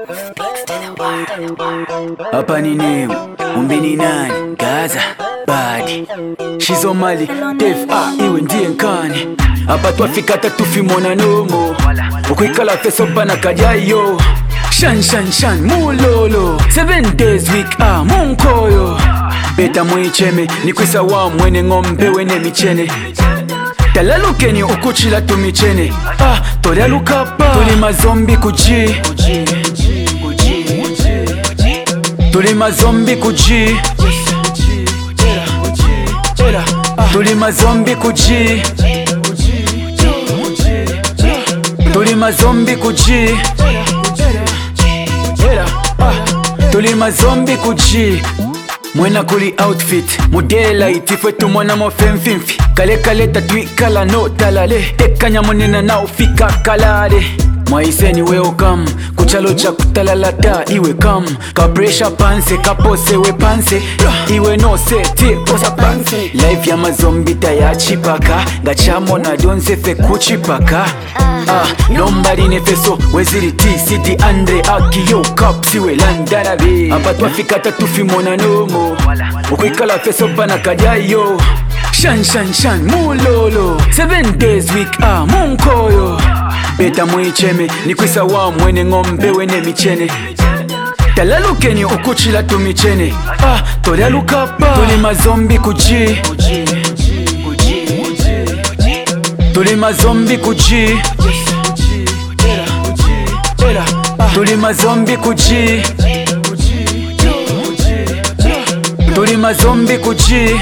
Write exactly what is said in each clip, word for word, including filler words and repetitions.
Hapa ni name, umbini nani, Gaza, Badi Shizo Mali, Def, ah, iwe ndiye nkani. Hapa twafika tatufimona nomo ukwikala feso bana kajayo. Shan shan shan mulolo Seven days week, ah, munkoyo. Beta mwicheme, nikwisa wa mwene ngombe wene michene. Talalukeni ukuchila tumichene. Ah, tolялukapa tuli mazombi kuji Tuli mazombi kuji Tuli mazombi kuji Tuli mazombi kuji Tuli mazombi kuji Mwena kuli outfit Modela itifwe tumwana mo femfimfi. Kale kale tatwikala no talale. Tekanya monena na ufika kalare. Mwaiseni welcome kuchalo cha kutalalata iwe kam. Ka pressure panse kapose we panse. Iwe no seti posa panse. Life ya mazombi tayachipaka. Gachamo na donse fe kuchipaka. Ah, lombari nefeso weziri T C D Andre akiyo kapsi we landana be. Hapa twafika tatufimona nomo ukwikala feso bana kajayo. Shan shan shan mulolo Seven days week, ah, munkoyo. Beta mwicheme, nikwisa wa mwene ngombe wene michene. Talalukeni ukuchila tumichene. Ah, tolялukapa tuli mazombi kuji Tuli mazombi kuji Tuli mazombi kuji Tuli mazombi kuji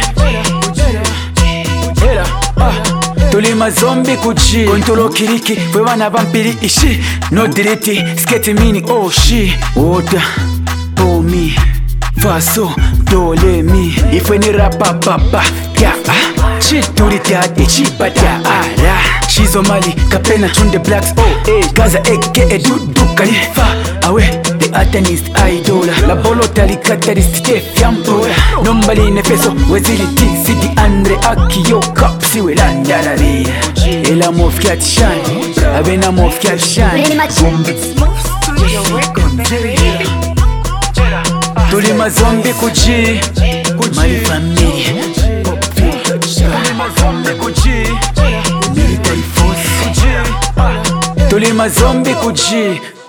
Tuli mazombi kuji Kontolo kiriki fwe wana vampiri ishi. No diriti sketi mini oh shi. Oda po mi faso dole mi. Ifwe ni rapa papa ya ah. Chituri tiade chibada ara. Shizo Mali kapena chunde blacks oh eh. Gaza eke dudu kalifa awe the atanist idola. La bolo tali katarist Def yampora. Nombali nefeso wezili T C D Andre akiyo kapsi we landana be. Ela mofkiat shine abena mofkiat shine. Tuli mazombi kuji My family Tuli mazombi kuji Military force Tuli mazombi kuji